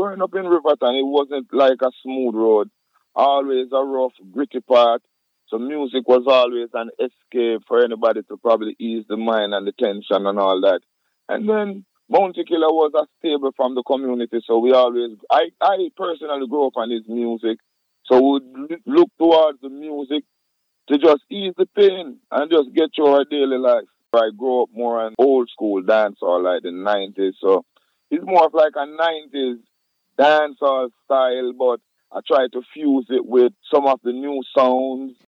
growing up in Riverton, it wasn't like a smooth road. Always a rough, gritty part. So music was always an escape for anybody to probably ease the mind and the tension and all that. And then Bounty Killer was a staple from the community, so we always, I personally grew up on his music, so we'd look towards the music to just ease the pain and just get through our daily life. I grew up more on old school dancehall like the 90s, so it's more of like a 90s dancehall style, but I try to fuse it with some of the new sounds